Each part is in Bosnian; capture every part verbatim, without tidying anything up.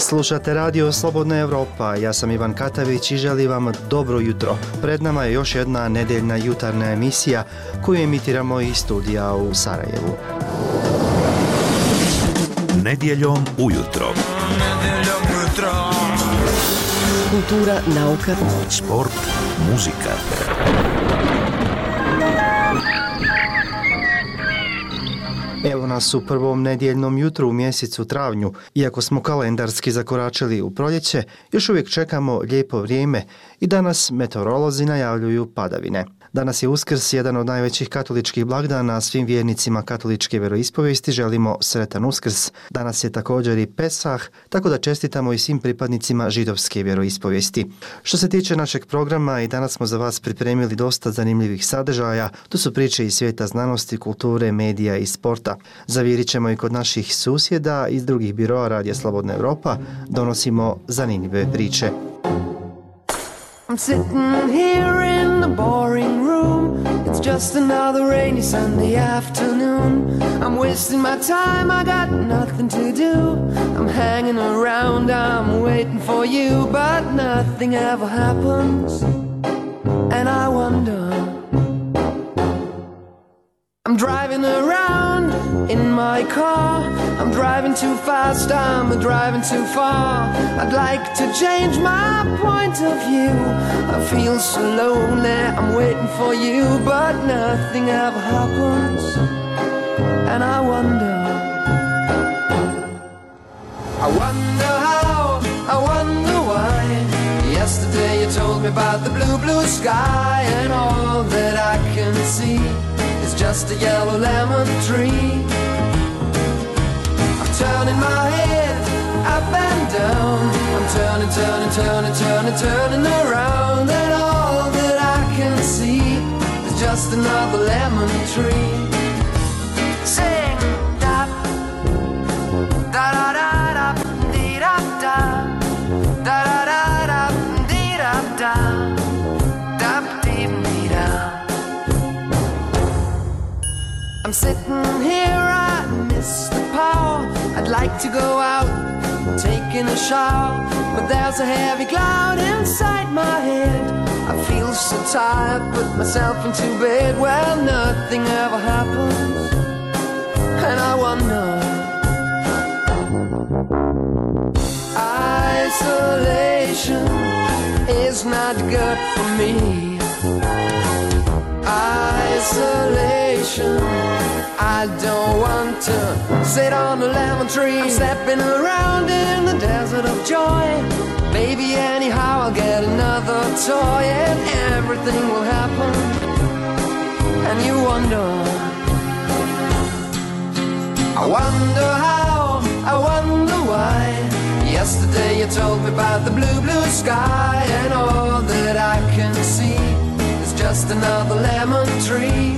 Slušate radio Slobodna Evropa, ja sam Ivan Katavić i želim vam dobro jutro. Pred nama je još jedna nedeljna jutarnja emisija koju emitiramo iz studija u Sarajevu. Nedjeljom ujutro. Nedjeljom ujutro. Kultura, nauka, sport, muzika. Evo nas u prvom nedjeljnom jutru u mjesecu travnju. Iako smo kalendarski zakoračili u proljeće, još uvijek čekamo lijepo vrijeme i danas meteorolozi najavljuju padavine. Danas je Uskrs, jedan od najvećih katoličkih blagdana, svim vjernicima katoličke vjeroispovijesti želimo sretan Uskrs. Danas je također i Pesah, tako da čestitamo i svim pripadnicima židovske vjeroispovijesti. Što se tiče našeg programa, i danas smo za vas pripremili dosta zanimljivih sadržaja. Tu su priče iz svijeta znanosti, kulture, medija i sporta. Zavirit ćemo i kod naših susjeda iz drugih biroa Radija Slobodna Evropa. Donosimo zanimljive priče. I'm sitting here in the boring room. It's just another rainy Sunday afternoon. I'm wasting my time, I got nothing to do. I'm hanging around, I'm waiting for you, but nothing ever happens. And I wonder, I'm driving around in my car. I'm driving too fast, I'm driving too far. I'd like to change my point of view. I feel so lonely, I'm waiting for you, but nothing ever happens. And I wonder, I wonder how, I wonder why. Yesterday you told me about the blue, blue sky, and all that I can see is just a yellow lemon tree. I'm turning my head up and down. I'm turning, turning, turning, turning, turning around, and all that I can see is just another lemon tree. Sing da da da da da dee da da da da da da dee da da da dee dee da. I'm sitting here, I miss the power. I'd like to go out, taking a shower, but there's a heavy cloud inside my head. I feel so tired, put myself into bed. Well, nothing ever happens, and I wonder. Isolation is not good for me. Isolation, I don't want to sit on a lemon tree. I'm stepping around in the desert of joy. Maybe anyhow I'll get another toy, and everything will happen. And you wonder, I wonder how, I wonder why. Yesterday you told me about the blue, blue sky, and all that I can see is just another lemon tree.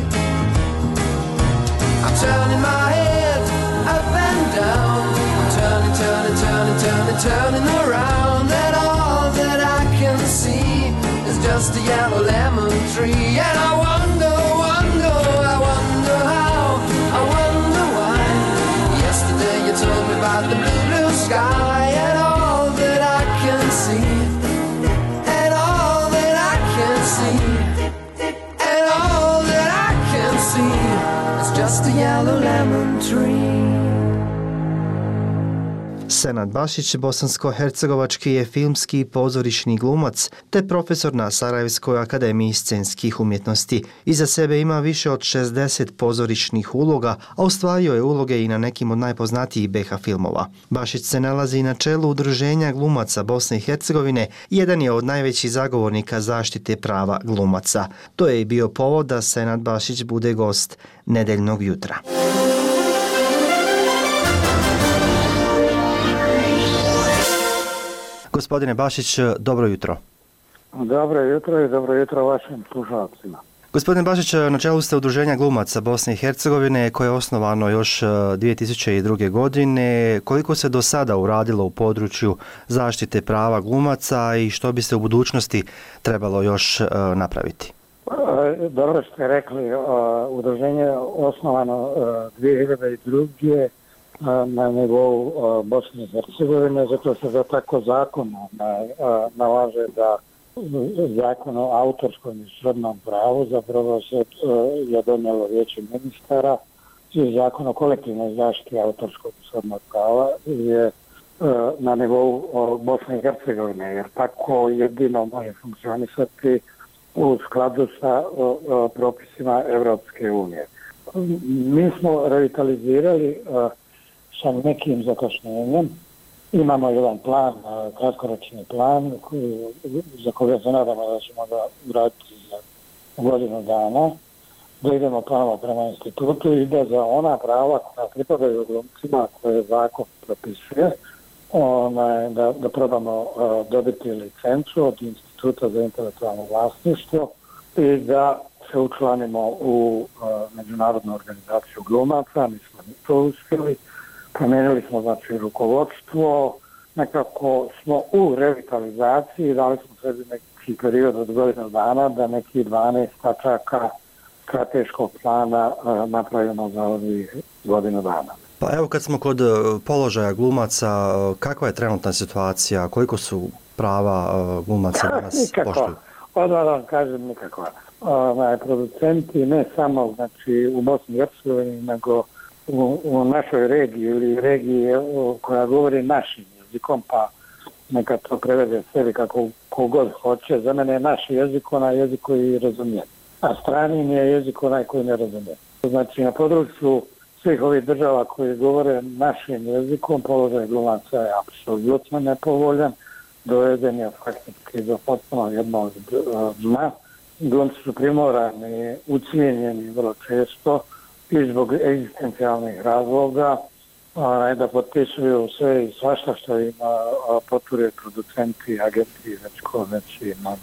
I'm turning my head up and down. I'm turning, turning, turning, turning, turning around, and all that I can see is just a yellow lemon tree. And I wonder, wonder, I wonder how, I wonder why. Yesterday you told me about the blue, blue sky, and all that I can see, and all that I can see, and all that I can see is just a yellow lemon tree. Senad Bašić, bosansko-hercegovački je filmski i pozorišni glumac te profesor na Sarajevskoj akademiji scenskih umjetnosti. Iza sebe ima više od šezdeset pozorišnih uloga, a ostvario je uloge i na nekim od najpoznatijih be ha filmova. Bašić se nalazi na čelu Udruženja glumaca Bosne i Hercegovine i jedan je od najvećih zagovornika zaštite prava glumaca. To je i bio povod da Senad Bašić bude gost nedeljnog jutra. Gospodine Bašić, dobro jutro. Dobro jutro i dobro jutro vašim slušalcima. Gospodine Bašić, na čelu ste Udruženja glumaca Bosne i Hercegovine koje je osnovano još dvije tisuće druge. godine. Koliko se do sada uradilo u području zaštite prava glumaca i što bi se u budućnosti trebalo još napraviti? Dobro ste rekli, udruženje je osnovano dvije hiljade druge. na nivou Bosne i Hercegovine, zato što za tako zakon nalaže da zakon o autorskom i srodnom pravu zapravo se je donijelo Vijeće ministara i zakon o kolektivnoj zaštiti autorskog i srodnog prava je na nivou Bosne i Hercegovine, jer tako jedino može funkcionisati u skladu sa propisima Evropske unije. Mi smo revitalizirali sa nekim zakašnjenjem. Imamo jedan plan, kratkoročni plan koji, za koga se nadamo da ćemo ga uraditi za godinu dana, da idemo ponovo prema institutu i da za ona prava koja pripadaju glumcima koje zakon propisuje, onaj, da, da probamo uh, dobiti licencu od Instituta za intelektualno vlasništvo i da se učlanimo u uh, međunarodnu organizaciju glumaca. Mi smo to uspjeli. Promijenili smo znači rukovodstvo, nekako smo u revitalizaciji, dali smo sebi neki period od godinu dana da neki dvanaest tačaka strateškog plana uh, napravimo za ovih godinu dana. Pa evo kad smo kod položaja glumaca, kakva je trenutna situacija, koliko su prava glumaca danas poštuju? Odmah vam kažem nikakva. Onaj, producenti ne samo znači, u Bosni i Hercegovini, nego u, u našoj regiji ili regiji koja govori našim jezikom, pa neka to prevede sebi kako kogod hoće. Za mene je naš jezik onaj jezik koji razumije, a stranim je jezik onaj koji ne razumije. Znači na području svih ovih država koji govore našim jezikom, položaj glumaca je apsolutno nepovoljan, doveden je faktički do potpuno jednog dna. Glumci su primorani, ucijenjeni vrlo često i zbog egzistencijalnih razloga da potpisuju sve i svašta što im poture producenti, agenti, već ko već ima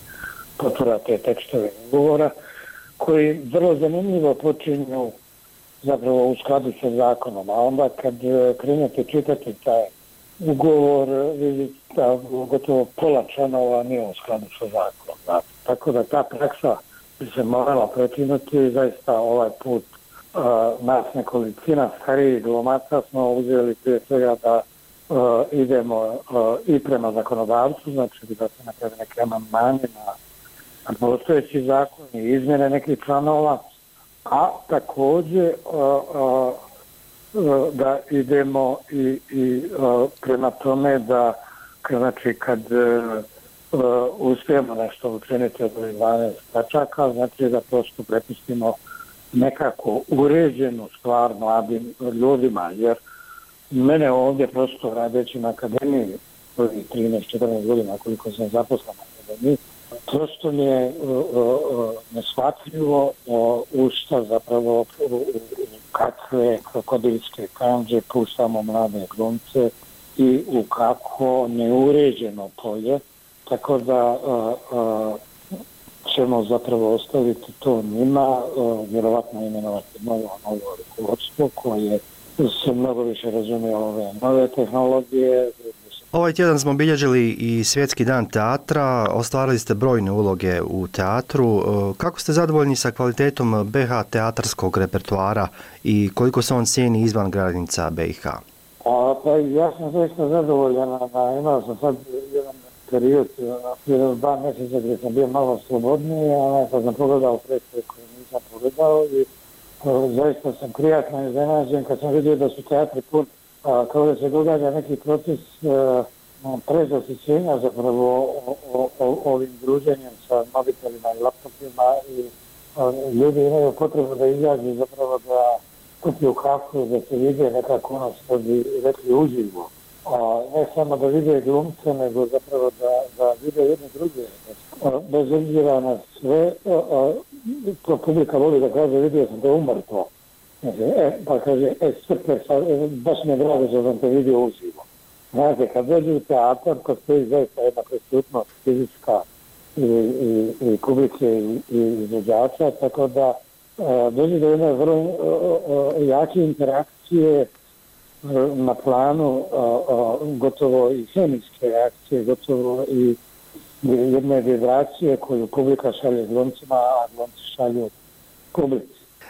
potura te tekstove ugovora, koji vrlo zanimljivo počinju zapravo u skladu sa zakonom, a onda kad krenete čitati taj ugovor, vidite da gotovo pola članova nije u skladu sa zakonom. Da. Tako da ta praksa bi se morala prekinuti i zaista ovaj put uh, nas nekolicina starijih glumaca smo uzeli prije svega da uh, idemo uh, i prema zakonodavcu, znači da se napravi neke amandmani na, na postojeći zakon i izmjene nekih članova, a također uh, uh, da idemo i, i uh, prema tome da znači kad uh, uh, uspijemo nešto učiniti od dvanaest tačaka, znači da prosto prepustimo nekako uređenu stvar mladim ljudima, jer mene ovdje prosto radeći na akademiji trinaest četrnaest godina koliko sam zaposlen na akademiji, prosto mi je uh, uh, neshvatljivo uh, u šta zapravo uh, uh, kakve krokodilske kanđe puštamo mlade glumce i u kako neuređeno polje, tako da uh, uh, ćemo zapravo ostaviti to njima, uh, vjerovatno imenovati novo, novo rukovodstvo koje se mnogo više razumije ove nove tehnologije. Ovaj tjedan smo bilježili i Svjetski dan teatra, ostvarili ste brojne uloge u teatru. Kako ste zadovoljni sa kvalitetom B H teatarskog repertoara i koliko se on cijeni izvan granica B i H? A, pa ja sam zaista zadovoljan, na, imao sam sad jedan period, jedan dva mjeseca gdje sam bio malo slobodniji, a sad sam pogledao predstave koje nisam pogledao i a, zaista sam prijatno iznenađen kad sam vidio da su teatri pun, a, kao da se događa neki proces a, prezasićenja zapravo o, o, o, ovim druženjem sa mobitelima i laptopima i a, ljudi imaju potrebu da izađu zapravo da kupiju kafu, da se vide nekako ono što bi rekli uživo. A, ne samo da vide glumce, nego zapravo da, da vide jedne druge. A, bez obzira na sve, a, a, to publika voli da kaže vidio sam te umrtvo. E, pa kaže, e, super, baš mi je drago što sam te vidio uživo. Znate, kad dođe u teatar, kad stoji zaista jedna prisutnost fizička i, i, i publike i, i izvođača, tako da dođe do jedne vrlo uh, uh, jake interakcije uh, na planu uh, uh, gotovo i hemijske reakcije, gotovo i jedne vibracije koju publika šalje glumcima, a glumci šalju publici.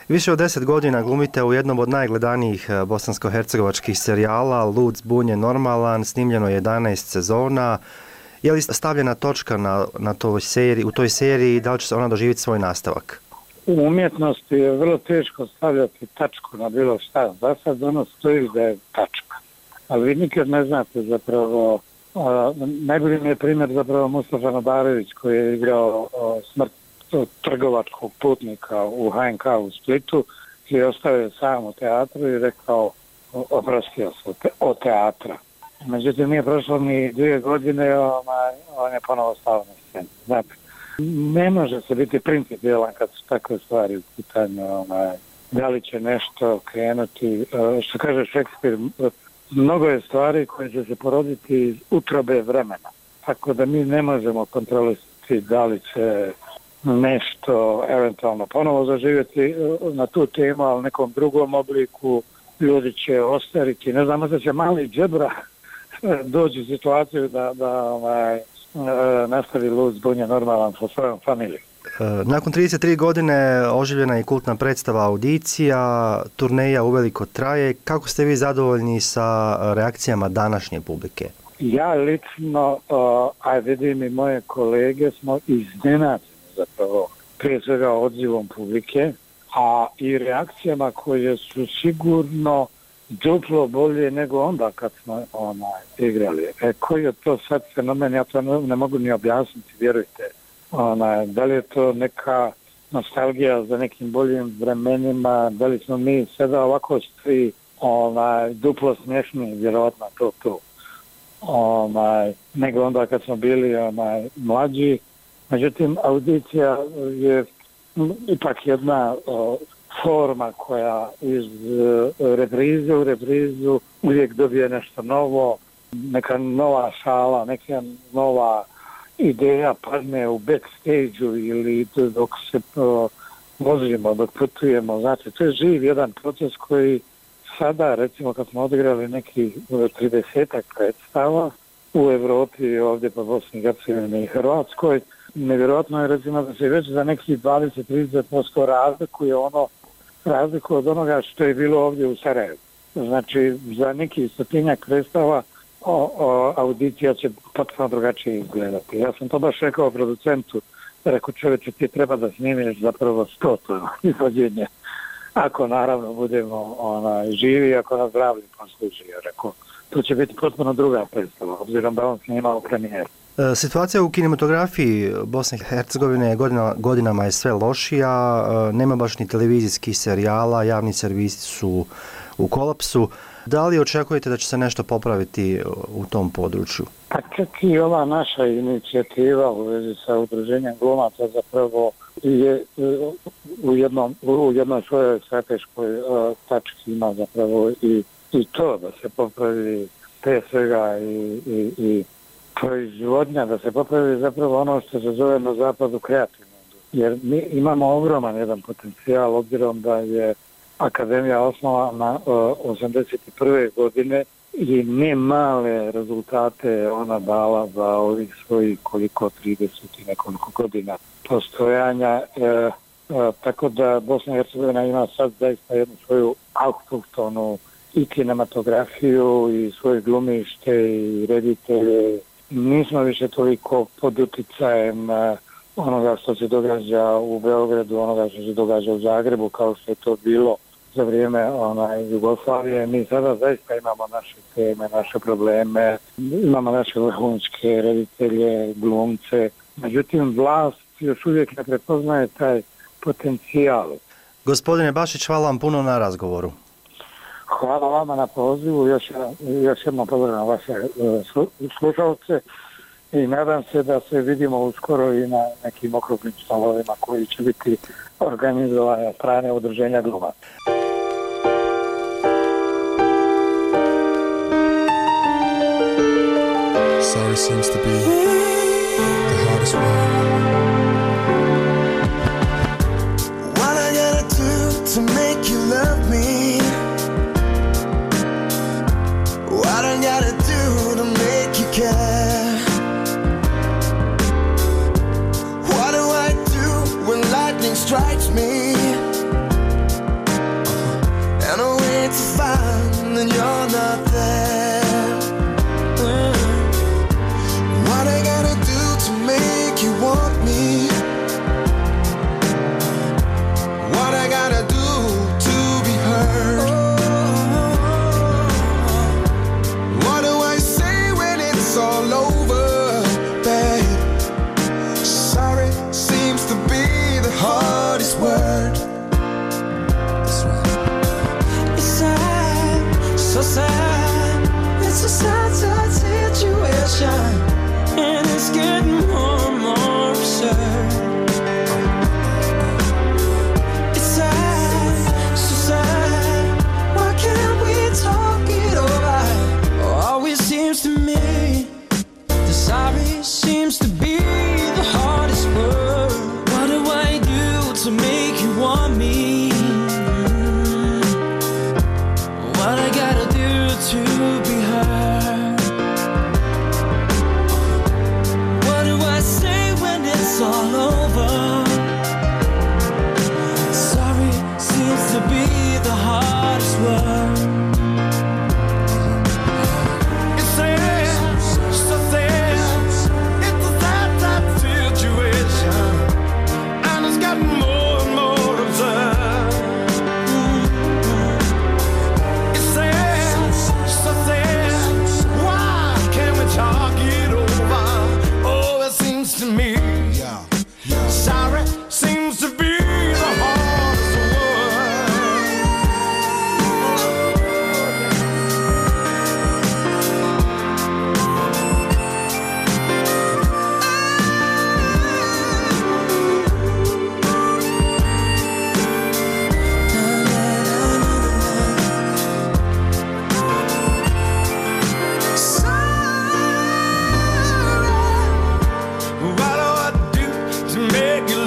Više od deset godina glumite u jednom od najgledanijih bosansko-hercegovačkih serijala Lud, zbunjen, normalan, snimljeno je jedanaest sezona. Je li stavljena točka na, na toj seriji, u toj seriji i da li će se ona doživjeti svoj nastavak? U umjetnosti je vrlo teško stavljati tačku na bilo šta. Za sad ono stoji da je tačka. Ali vi nikad ne znate zapravo, a, najbolji mi je primjer zapravo Mustafa Nadarević koji je igrao a, smrt trgovačkog putnika u H N K u Splitu i ostao je sam u teatru i rekao oprostio se te, od teatra. Međutim, nije prošlo ni dvije godine, on, on je ponovo stao na scenu. Znate, ne može se biti principijelan kad su takve stvari u pitanju. Onaj, da li će nešto krenuti, što kaže Šekspir, mnogo je stvari koje će se poroditi iz utrobe vremena. Tako da mi ne možemo kontrolisati da li će nešto eventualno ponovo zaživjeti na tu temu, ali nekom drugom obliku. Ljudi će ostariti, ne znam, možda će mali džebra dođi u situaciju da, da ovaj, nastavi Lud, zbunjen, normalan sa svojom familijom. Nakon trideset tri godine oživljena je kultna predstava Audicija, turneja uveliko traje. Kako ste vi zadovoljni sa reakcijama današnje publike? Ja lično, a vidim i moje kolege, smo iznenađeni zapravo prije svega odzivom publike, a i reakcijama koje su sigurno duplo bolje nego onda kad smo onaj, igrali. E, koji je to sad fenomen, ja to ne, ne mogu ni objasniti, vjerujte. Onaj, da li je to neka nostalgija za nekim boljim vremenima, da li smo mi sada ovako svi onaj, duplo smiješni, vjerovatno to to. Onaj, nego onda kad smo bili onaj, mlađi. Međutim, Audicija je ipak jedna o, forma koja iz uh, reprize u reprizu uvijek dobije nešto novo, neka nova šala, neka nova ideja padne u backstage-u ili dok se uh, vozimo, dok putujemo. Znači, to je živ jedan proces koji sada, recimo kad smo odigrali neki tridesetak predstava u Evropi, ovdje po Bosni i Hercegovini i Hrvatskoj, nevjerojatno je recimo da se već za nekih dvadeset do trideset posto razlikuje ono razliku od onoga što je bilo ovdje u Sarajevu. Znači, za neki stotinjak predstava o, o, Audicija će potpuno drugačije izgledati. Ja sam to baš rekao producentu, rekao čovječe, ti treba da snimiš zapravo sto to izvođenje. Ako naravno budemo ona, živi, ako nas zdravlji posluži. Rekao, to će biti potpuno druga predstava, obzirom da on snimao premijeru. Situacija u kinematografiji Bosne i Hercegovine godina, godinama je sve lošija, nema baš ni televizijskih serijala, javni servisi su u kolapsu. Da li očekujete da će se nešto popraviti u tom području? Pa čak i ova naša inicijativa u vezi sa udruženjem glumaca zapravo je u, jednom, u jednoj svojoj strateškoj uh, tački ima zapravo i, i to da se popravi pre svega i, i, i proizvodnja, da se popravi zapravo ono što se zove na zapadu kreativno. Jer mi imamo ogroman jedan potencijal, obzirom da je Akademija osnovana osamdeset prve godine i ne male rezultate ona dala za ovih svojih koliko trideset i nekoliko godina postojanja. E, e, tako da Bosna i Hercegovina ima sad zaista jednu svoju autohtonu i kinematografiju i svoje glumište i reditelje. Nismo više toliko pod uticajem onoga što se događa u Beogradu, onoga što se događa u Zagrebu, kao što je to bilo za vrijeme onaj, Jugoslavije. Mi sada zaista imamo naše teme, naše probleme, imamo naše vrhunske reditelje, glumce. Međutim, vlast još uvijek ne prepoznaje taj potencijal. Gospodine Bašić, hvala vam puno na razgovoru. Hvala vama na pozivu, još, još jednom pozdravljam vaše uh, slušalce i nadam se da se vidimo uskoro i na nekim okruglim stolovima koji će biti organizovane od strane udruženja glumaca. Sorry seems to be the hardest one. What I gotta do to make you love me? What I gotta do to make you care? What do I do when lightning strikes me?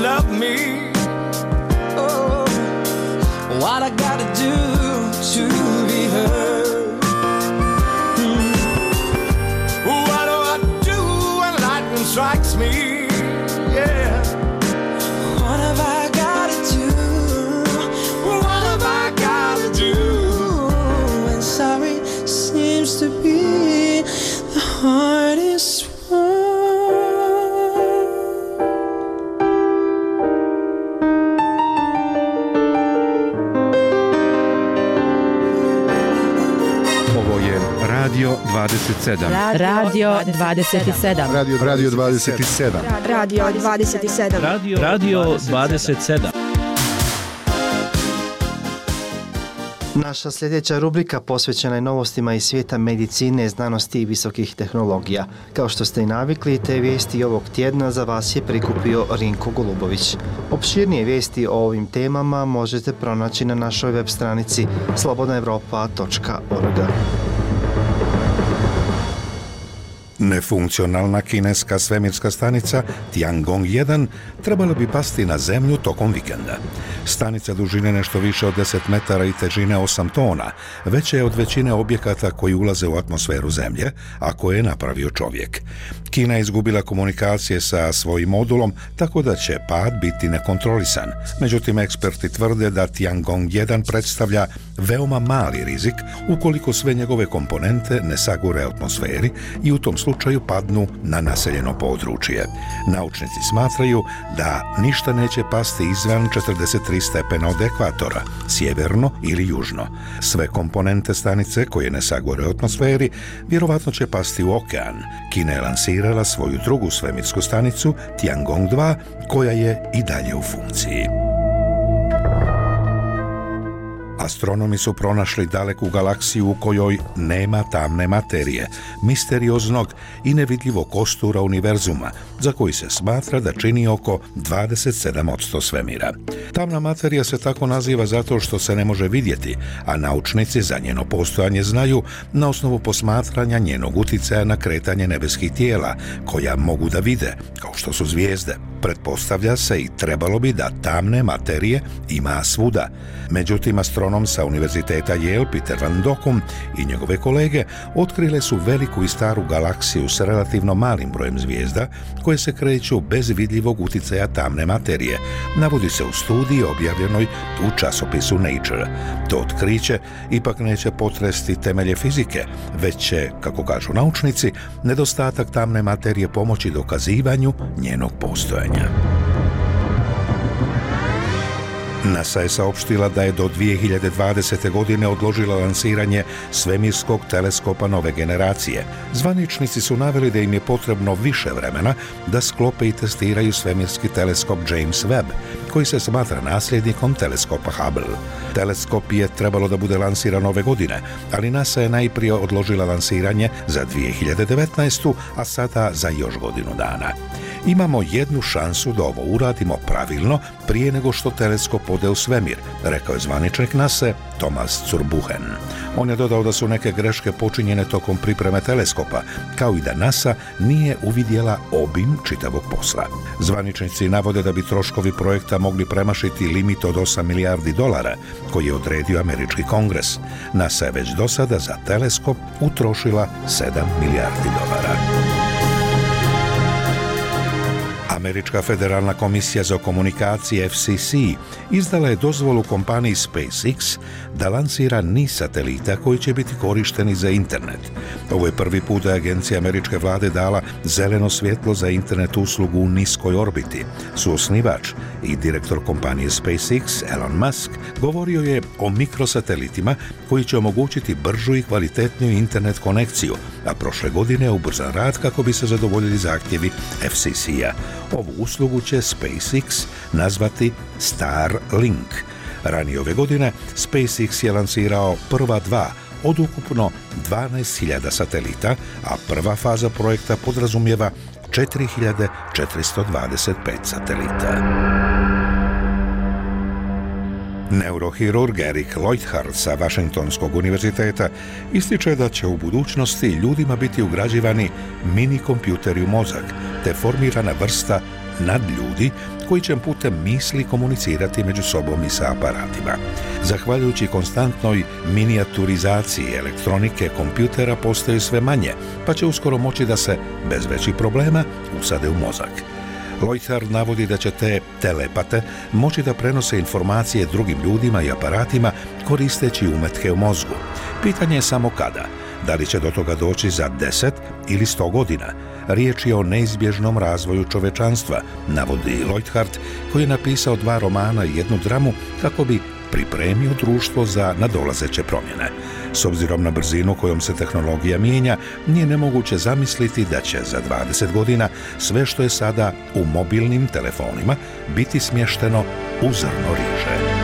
love me. Oh, what I gotta do to be heard? Hmm. What do I do when lightning strikes me? Yeah. What have I gotta do? What have I gotta do? And sorry seems to be the hardest one. Radio dvadeset sedam. Radio dvadeset sedam. Radio, radio dvadeset sedam. Radio dvadeset sedam. Radio, radio dvadeset sedam. Naša sljedeća rubrika posvećena je novostima iz svijeta medicine, znanosti i visokih tehnologija. Kao što ste i navikli, te vijesti ovog tjedna za vas je prikupio Rinko Golubović. Opširnije vijesti o ovim temama možete pronaći na našoj web stranici slobodna evropa točka org. Nefunkcionalna kineska svemirska stanica Tiangong jedan trebala bi pasti na zemlju tokom vikenda. Stanica dužine nešto više od deset metara i težine osam tona, veća je od većine objekata koji ulaze u atmosferu zemlje, a koje je napravio čovjek. Kina je izgubila komunikacije sa svojim modulom, tako da će pad biti nekontrolisan. Međutim, eksperti tvrde da Tiangong jedan predstavlja veoma mali rizik ukoliko sve njegove komponente ne sagore atmosferi i u tom slučaju padnu na naseljeno područje. Naučnici smatraju da ništa neće pasti izvan četrdeset tri stepena od ekvatora, sjeverno ili južno. Sve komponente stanice koje ne sagore u atmosferi vjerovatno će pasti u okean. Kina je lansirala svoju drugu svemirsku stanicu Tiangong dva, koja je i dalje u funkciji. Astronomi su pronašli daleku galaksiju u kojoj nema tamne materije, misterioznog i nevidljivog kostura univerzuma, za koji se smatra da čini oko dvadeset sedam posto svemira. Tamna materija se tako naziva zato što se ne može vidjeti, a naučnici za njeno postojanje znaju na osnovu posmatranja njenog uticaja na kretanje nebeskih tijela, koja mogu da vide, kao što su zvijezde. Pretpostavlja se i trebalo bi da tamne materije ima svuda. Međutim, astronom sa Univerziteta Yale Peter Van Dokkum i njegove kolege otkrile su veliku i staru galaksiju s relativno malim brojem zvijezda koje se kreću bez vidljivog uticaja tamne materije, navodi se u studiji objavljenoj u časopisu Nature. To otkriće ipak neće potresti temelje fizike, već će, kako kažu naučnici, nedostatak tamne materije pomoći dokazivanju njenog postojanja. NASA je saopštila da je do dvije hiljade dvadesete. godine odložila lansiranje svemirskog teleskopa nove generacije. Zvaničnici su naveli da im je potrebno više vremena da sklope i testiraju svemirski teleskop James Webb, koji se smatra nasljednikom teleskopa Hubble. Teleskop je trebalo da bude lansiran ove godine, ali NASA je najprije odložila lansiranje za dvije hiljade devetnaestu. a sada za još godinu dana. Imamo jednu šansu da ovo uradimo pravilno prije nego što teleskop ode u svemir, rekao je zvaničnik NASA Thomas Zurbuchen. On je dodao da su neke greške počinjene tokom pripreme teleskopa, kao i da NASA nije uvidjela obim čitavog posla. Zvaničnici navode da bi troškovi projekta mogli premašiti limit od osam milijardi dolara, koji je odredio američki kongres. NASA je već do sada za teleskop utrošila sedam milijardi dolara. Američka federalna komisija za komunikacije F C C izdala je dozvolu kompaniji SpaceX da lansira niz satelita koji će biti korišteni za internet. Ovo je prvi put da je agencija američke vlade dala zeleno svjetlo za internet uslugu u niskoj orbiti. Suosnivač i direktor kompanije SpaceX, Elon Musk, govorio je o mikrosatelitima koji će omogućiti bržu i kvalitetniju internet konekciju, a prošle godine je ubrzan rad kako bi se zadovoljili zahtjevi F C C-a. Ovu uslugu će SpaceX nazvati Starlink. Ranije ove godine SpaceX je lansirao prva dva od ukupno dvanaest hiljada satelita, a prva faza projekta podrazumijeva četiri hiljade četiristo dvadeset pet satelita. Neurohirurg Eric Leuthard sa Washingtonskog univerziteta ističe da će u budućnosti ljudima biti ugrađivani mini kompjuteri u mozak, te formirana vrsta nadljudi koji će putem misli komunicirati među sobom i sa aparatima. Zahvaljujući konstantnoj minijaturizaciji elektronike, kompjutera postaju sve manje, pa će uskoro moći da se, bez većih problema, usade u mozak. Leuthard navodi da će te telepate moći da prenose informacije drugim ljudima i aparatima koristeći umetke u mozgu. Pitanje je samo kada. Da li će do toga doći za deset ili sto godina? Riječ je o neizbježnom razvoju čovečanstva, navodi Leuthard, koji je napisao dva romana i jednu dramu kako bi pripremio društvo za nadolazeće promjene. S obzirom na brzinu kojom se tehnologija mijenja, nije nemoguće zamisliti da će za dvadeset godina sve što je sada u mobilnim telefonima biti smješteno u zrno riže.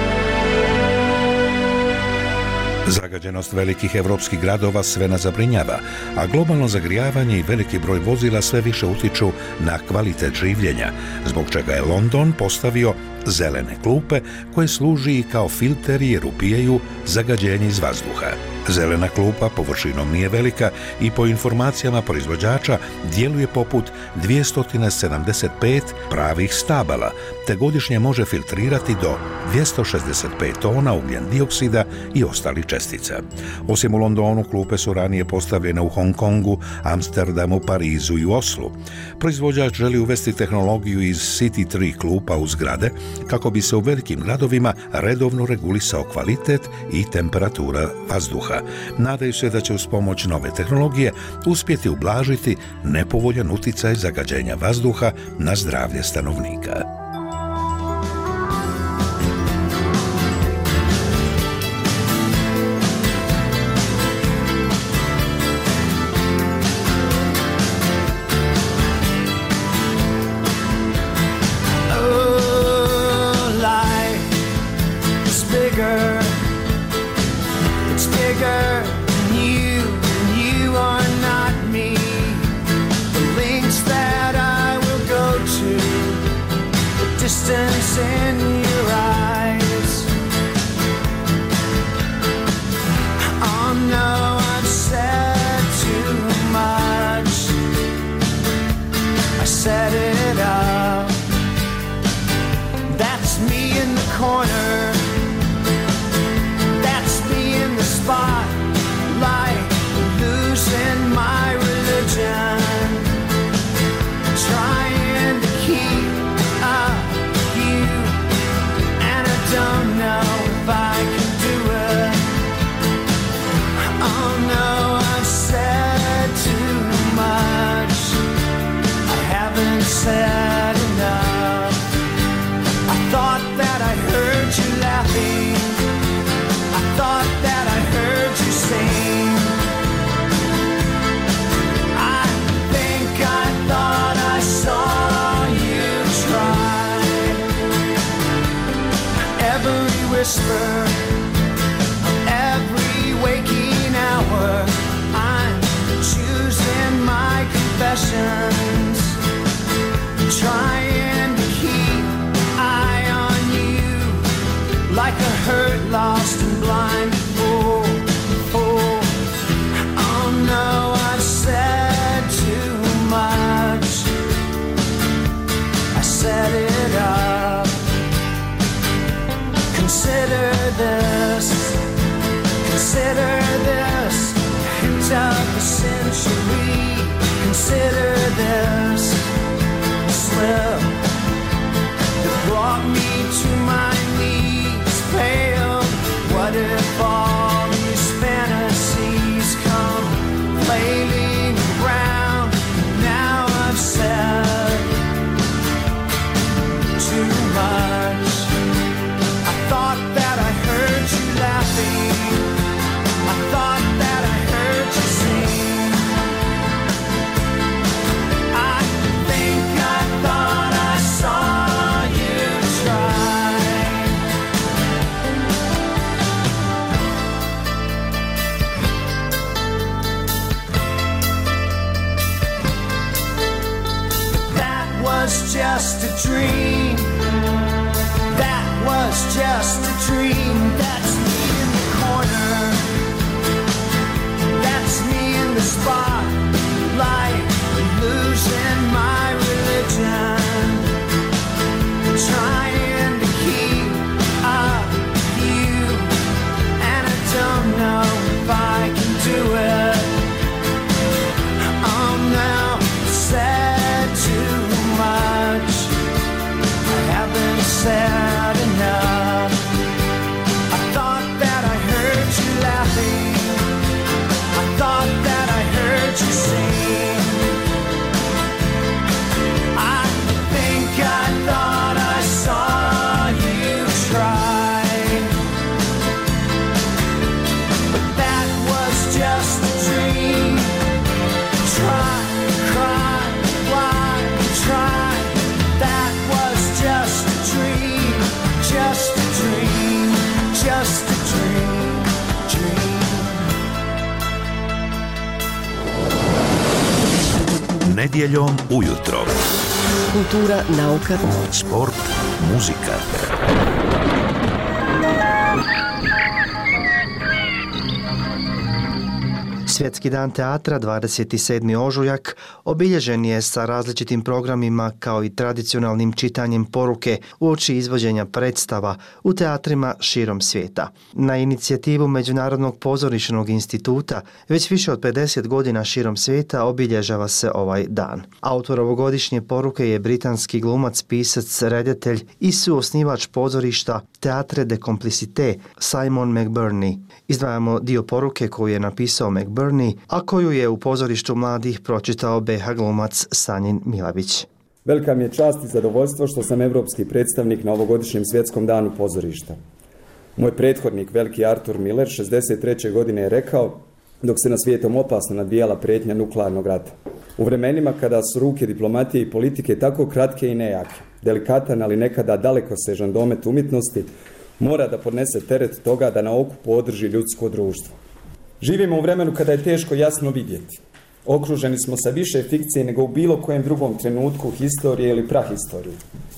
Zagađenost velikih evropskih gradova sve nas zabrinjava, a globalno zagrijavanje i veliki broj vozila sve više utiču na kvalitet življenja, zbog čega je London postavio zelene klupe koje služi i kao filteri jer upijaju zagađenje iz vazduha. Zelena klupa površinom nije velika i po informacijama proizvođača djeluje poput dvjesto sedamdeset pet pravih stabala, te godišnje može filtrirati do dvjesto šezdeset pet tona ugljen dioksida i ostalih čestica. Osim u Londonu, klupe su ranije postavljene u Hong Kongu, Amsterdamu, Parizu i Oslu. Proizvođač želi uvesti tehnologiju iz City tri klupa u zgrade kako bi se u velikim gradovima redovno regulisao kvalitet i temperatura vazduha. Nadaju se da će uz pomoć nove tehnologije uspjeti ublažiti nepovoljan utjecaj zagađenja vazduha na zdravlje stanovnika. Whisper of every waking hour, I'm choosing my confessions, trying to keep eye on you like a hurt, lost and blind fool. Oh, oh no, I've said too much. I set it up. Consider this, consider this, hint of the century. Consider this slip that brought me to my knees, pale. What if all these fantasies come flailing around? Now I've said too much. Thought that I heard you laughing, I thought that I heard you sing. I think I thought I saw you try. But that was just a dream. That was just a dream. That's me in the corner. That's me in the spotlight, losing my religion. sad enough. I thought that I heard you laughing. I thought that I heard you sing. I think I thought I saw you try, but that was just a dream. Try, cry, why try? That was just a dream, just a dream, just a dream, dream. Nedjeljom ujutro. Kultura, nauka, sport, muzika. Svjetski dan teatra dvadeset sedmi ožujak obilježen je sa različitim programima kao i tradicionalnim čitanjem poruke uoči izvođenja predstava u teatrima širom svijeta. Na inicijativu Međunarodnog pozorišnog instituta već više od pedeset godina širom svijeta obilježava se ovaj dan. Autor ovogodišnje poruke je britanski glumac, pisac, redatelj i suosnivač pozorišta Teatre de Complicité Simon McBurney. Izdvajamo dio poruke koju je napisao McBurney, a koju je u pozorištu mladih pročitao be ha glumac Sanjin Milavić. Velika mi je čast i zadovoljstvo što sam evropski predstavnik na ovogodišnjem svjetskom danu pozorišta. Moj prethodnik, veliki Arthur Miller, šezdeset treće godine je rekao, dok se na svijetom opasno nadvijala prijetnja nuklearnog rata. U vremenima kada su ruke diplomatije i politike tako kratke i nejake, delikatan, ali nekada dalekosežan domet umjetnosti, mora da podnese teret toga da na okupu održi ljudsko društvo. Živimo u vremenu kada je teško jasno vidjeti. Okruženi smo sa više fikcije nego u bilo kojem drugom trenutku historije ili prahistorije.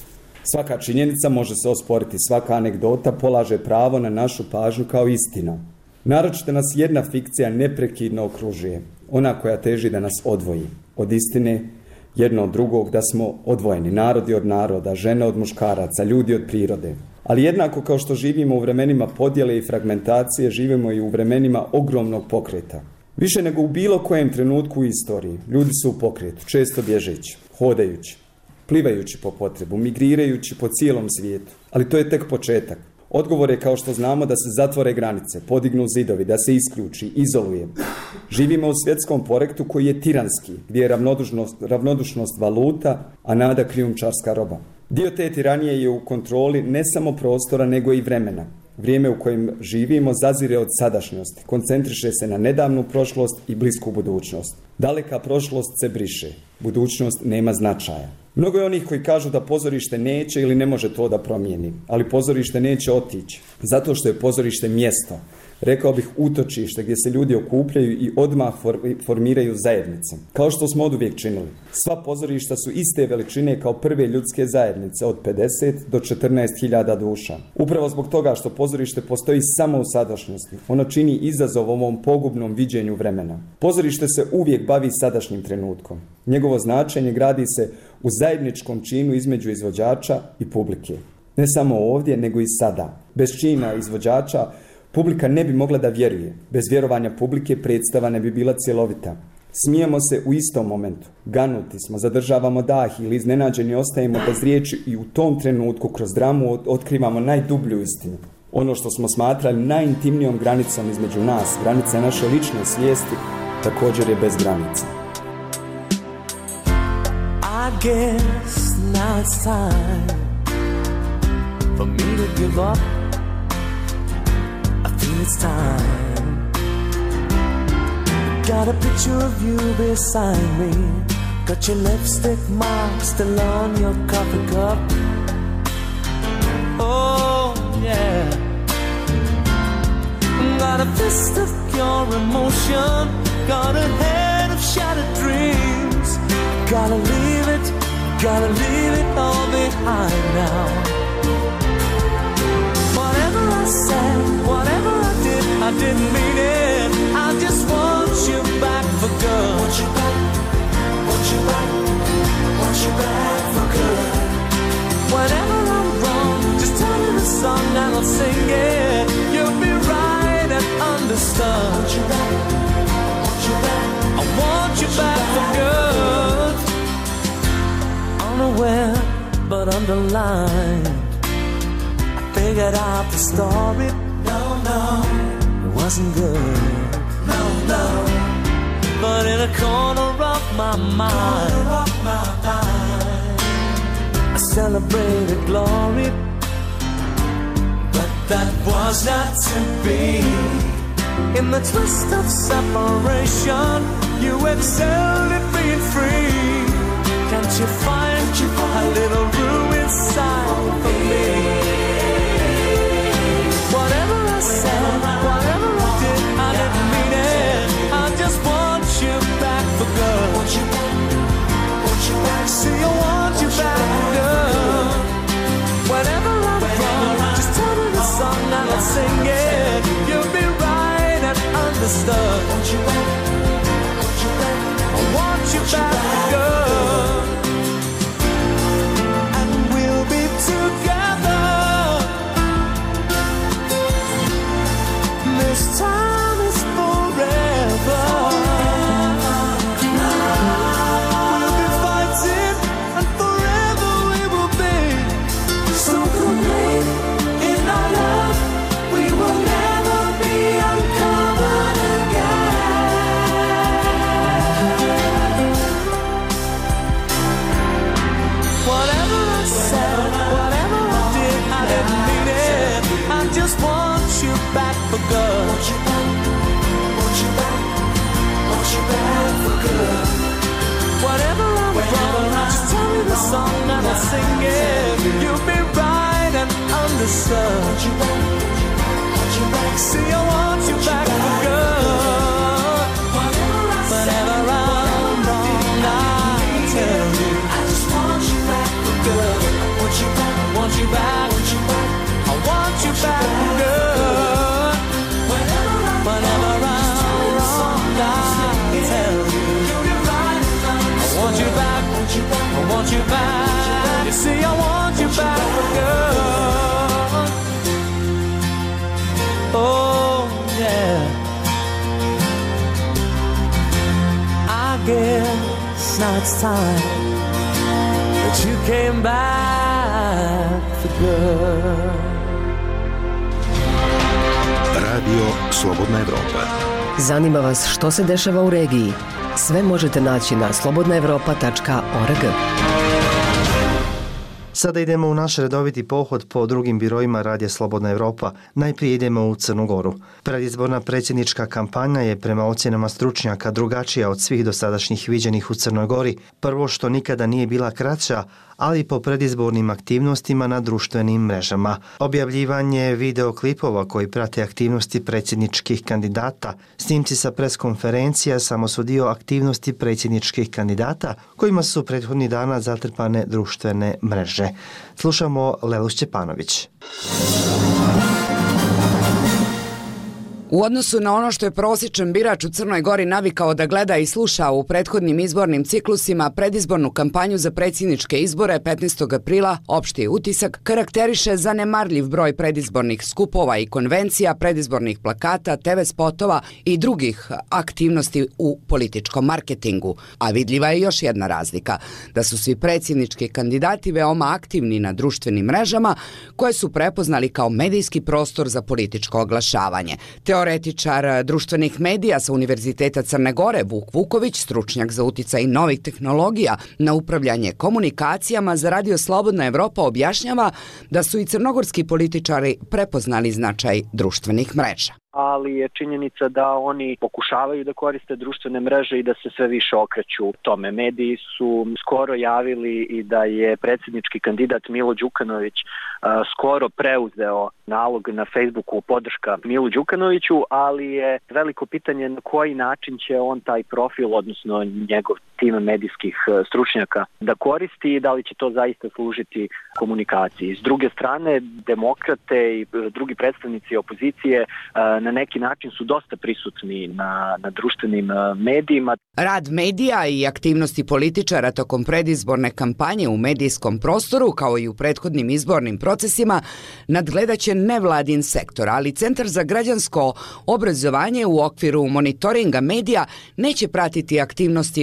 Svaka činjenica može se osporiti, svaka anegdota polaže pravo na našu pažnju kao istina. Naročito nas jedna fikcija neprekidno okružuje, ona koja teži da nas odvoji od istine, jedno od drugog, da smo odvojeni, narodi od naroda, žene od muškaraca, ljudi od prirode. Ali jednako kao što živimo u vremenima podjele i fragmentacije, živimo i u vremenima ogromnog pokreta. Više nego u bilo kojem trenutku u istoriji, ljudi su u pokretu, često bježeći, hodajući, plivajući po potrebu, migrirajući po cijelom svijetu. Ali to je tek početak. Odgovor je, kao što znamo, da se zatvore granice, podignu zidovi, da se isključi, izoluje. Živimo u svjetskom porektu koji je tiranski, gdje je ravnodušnost, ravnodušnost valuta, a nada krijumčarska roba. Dio te tiranije je u kontroli ne samo prostora, nego i vremena. Vrijeme u kojem živimo zazire od sadašnjosti, koncentriše se na nedavnu prošlost i blisku budućnost. Daleka prošlost se briše, budućnost nema značaja. Mnogo je onih koji kažu da pozorište neće ili ne može to da promijeni, ali pozorište neće otići, zato što je pozorište mjesto, rekao bih utočište gdje se ljudi okupljaju i odmah formiraju zajednice, kao što smo oduvijek činili. Sva pozorišta su iste veličine kao prve ljudske zajednice, od pedeset do četrnaest hiljada duša. Upravo zbog toga što pozorište postoji samo u sadašnjosti, ono čini izazov ovom pogubnom viđenju vremena. Pozorište se uvijek bavi sadašnjim trenutkom. Njegovo značenje gradi se u zajedničkom činu između izvođača i publike. Ne samo ovdje, nego i sada. Bez čina izvođača publika ne bi mogla da vjeruje. Bez vjerovanja publike predstava ne bi bila cjelovita. Smijemo se u istom momentu. Ganuti smo, zadržavamo dah ili iznenađeni ostajemo bez riječi i u tom trenutku kroz dramu otkrivamo najdublju istinu. Ono što smo smatrali najintimnijom granicom između nas, granica naše lične svijesti, također je bez granica. I guess now it's time for me to give up. I feel it's time. Got a picture of you beside me. Got your lipstick mark still on your coffee cup. Oh yeah. Got a fist of pure emotion. Got a head of shattered dreams. Gotta leave it, gotta leave it all behind now. Whatever I said, whatever I did, I didn't mean it. I just want you back for good. Want you back, want you back, want you back for good. Whenever I'm wrong, just tell me the song and I'll sing it. You'll be right and understood. Want you back, want you back, I want you back for good. Unaware but underlined, get out the story. No, no, it wasn't good. No, no. But in a corner of my mind, corner of my mind, I celebrated glory. But that was not to be. In the twist of separation, you excelled at being free. Can't you find, you find a little room inside for me? Whatever I said, whatever I did, I didn't mean it. I just want you back for good. Want you back, want you back. See, I want you back for good. Whenever I'm wrong, just tell me the song and I'll sing it. You'll be right and understood. Want you back, want you back. I want you back for good. And we'll be together. This time is forever. We'll be fighting and forever we will be. So complete in our love, we will never be uncovered again. Whatever I said, whatever I did, I didn't mean it. I just want you back for good. Want you back, want you back, want you back for good. Whatever I'm wrong, just tell me the song and I'll sing it. You'll be right and understood. Want you back, want you back. See, I want you back for good. Whenever I'm wrong, I tell you, I just want you back for good. Want you back, want you back, want you back. I want you back for good. Whenever I'm wrong, I tell you, I want you back, I want you back. You see, I want you back for good. Oh, yeah. I guess now it's time that you came back for good. Radio Slobodna Evropa. Zanima vas što se dešava u regiji? Sve možete naći na slobodna evropa tačka org. Sada idemo u naš redoviti pohod po drugim birojima Radija Slobodna Evropa. Najprije idemo u Crnu Goru. Predizborna predsjednička kampanja je prema ocjenama stručnjaka drugačija od svih dosadašnjih viđenih u Crnoj Gori. Prvo što nikada nije bila kraća, ali po predizbornim aktivnostima na društvenim mrežama. Objavljivanje videoklipova koji prate aktivnosti predsjedničkih kandidata, snimci sa preskonferencija samo su dio aktivnosti predsjedničkih kandidata kojima su prethodnih dana zatrpane društvene mreže. Slušamo Lelu Šćepanović. U odnosu na ono što je prosječan birač u Crnoj Gori navikao da gleda i sluša u prethodnim izbornim ciklusima, predizbornu kampanju za predsjedničke izbore petnaestog aprila opšti utisak karakteriše zanemarljiv broj predizbornih skupova i konvencija, predizbornih plakata, te ve spotova i drugih aktivnosti u političkom marketingu. A vidljiva je još jedna razlika, da su svi predsjednički kandidati veoma aktivni na društvenim mrežama koje su prepoznali kao medijski prostor za političko oglašavanje. Teoretičar društvenih medija sa Univerziteta Crne Gore Vuk Vuković, stručnjak za uticaj novih tehnologija na upravljanje komunikacijama za Radio Slobodna Evropa, objašnjava da su i crnogorski političari prepoznali značaj društvenih mreža. Ali je činjenica da oni pokušavaju da koriste društvene mreže i da se sve više okreću tome. Mediji su skoro javili i da je predsjednički kandidat Milo Đukanović uh, skoro preuzeo nalog na Facebooku podrška Milu Đukanoviću, ali je veliko pitanje na koji način će on taj profil, odnosno njegov tim medijskih stručnjaka da koristi i da li će to zaista služiti komunikaciji. S druge strane, demokrate i drugi predstavnici opozicije uh, na neki način su dosta prisutni na, na društvenim medijima. Rad medija i aktivnosti političara tokom predizborne kampanje u medijskom prostoru, kao i u prethodnim izbornim procesima, nadgledaće nevladin sektor, ali Centar za građansko obrazovanje u okviru monitoringa medija neće pratiti aktivnosti na društvenim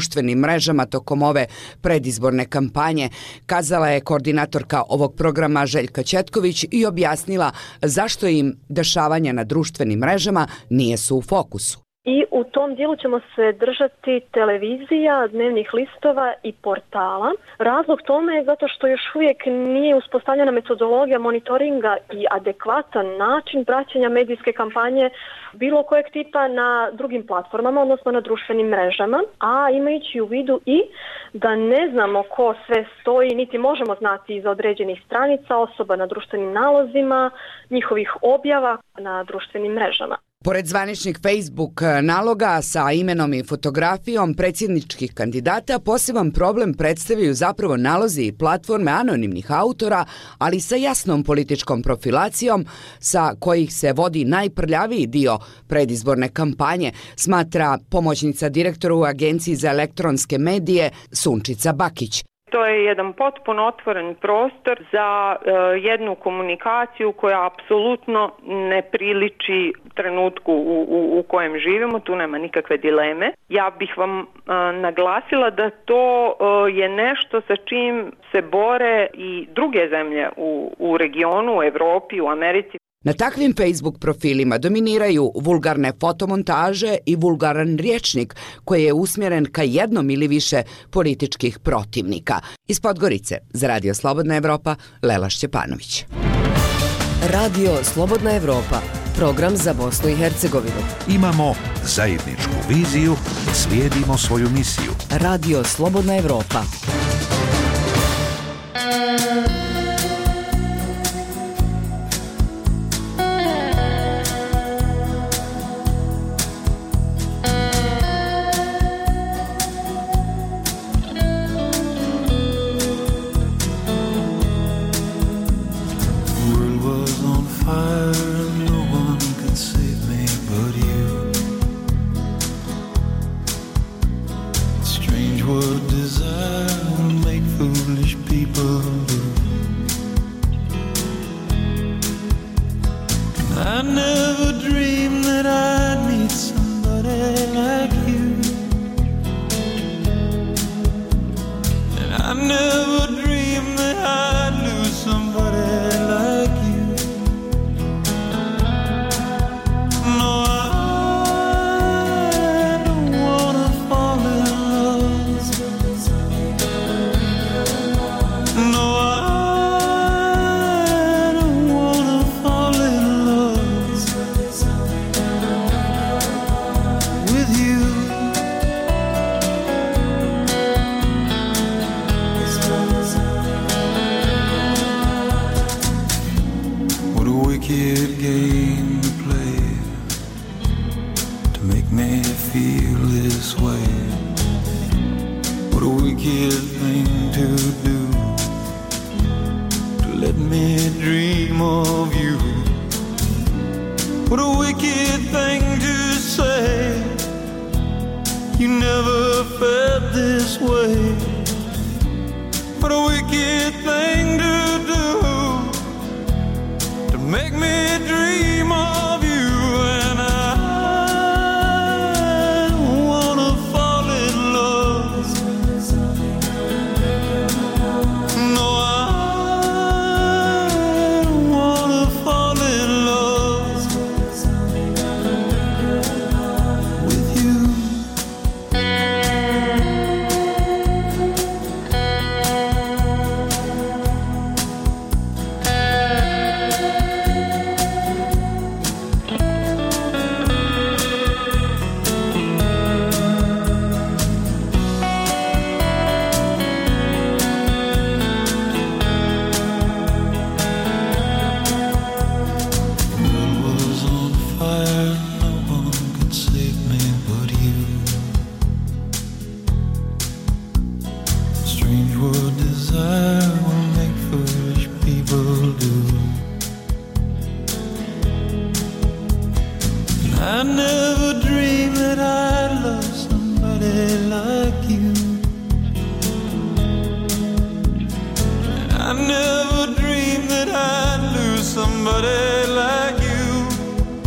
društvenim mrežama tokom ove predizborne kampanje, kazala je koordinatorka ovog programa Željka Ćetković i objasnila zašto im dešavanja na društvenim mrežama nijesu u fokusu. I u tom dijelu ćemo se držati televizija, dnevnih listova i portala. Razlog tome je zato što još uvijek nije uspostavljena metodologija monitoringa i adekvatan način praćenja medijske kampanje bilo kojeg tipa na drugim platformama, odnosno na društvenim mrežama, a imajući u vidu i da ne znamo ko sve stoji, niti možemo znati iz određenih stranica osoba na društvenim nalozima, njihovih objava na društvenim mrežama. Pored zvaničnih Facebook naloga sa imenom i fotografijom predsjedničkih kandidata, poseban problem predstavljaju zapravo nalozi i platforme anonimnih autora, ali sa jasnom političkom profilacijom sa kojih se vodi najprljaviji dio predizborne kampanje, smatra pomoćnica direktora u Agenciji za elektronske medije Sunčica Bakić. To je jedan potpuno otvoren prostor za e, jednu komunikaciju koja apsolutno ne priliči trenutku u, u, u kojem živimo, tu nema nikakve dileme. Ja bih vam e, naglasila da to e, je nešto sa čim se bore i druge zemlje u, u regionu, u Evropi, u Americi. Na takvim Facebook profilima dominiraju vulgarne fotomontaže i vulgaran rječnik koji je usmjeren ka jednom ili više političkih protivnika. Iz Podgorice za Radio Slobodna Evropa, Lela Šćepanović. Radio Slobodna Evropa, program za Bosnu i Hercegovinu. Imamo zajedničku viziju, slijedimo svoju misiju. Radio Slobodna Evropa.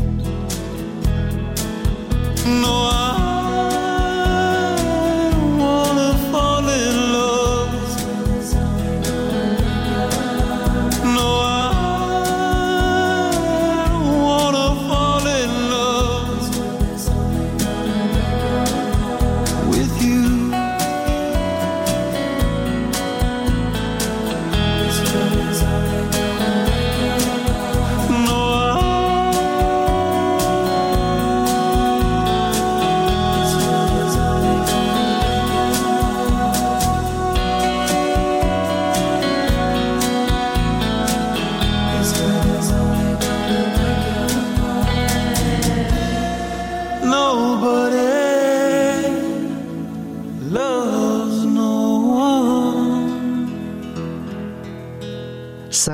No, I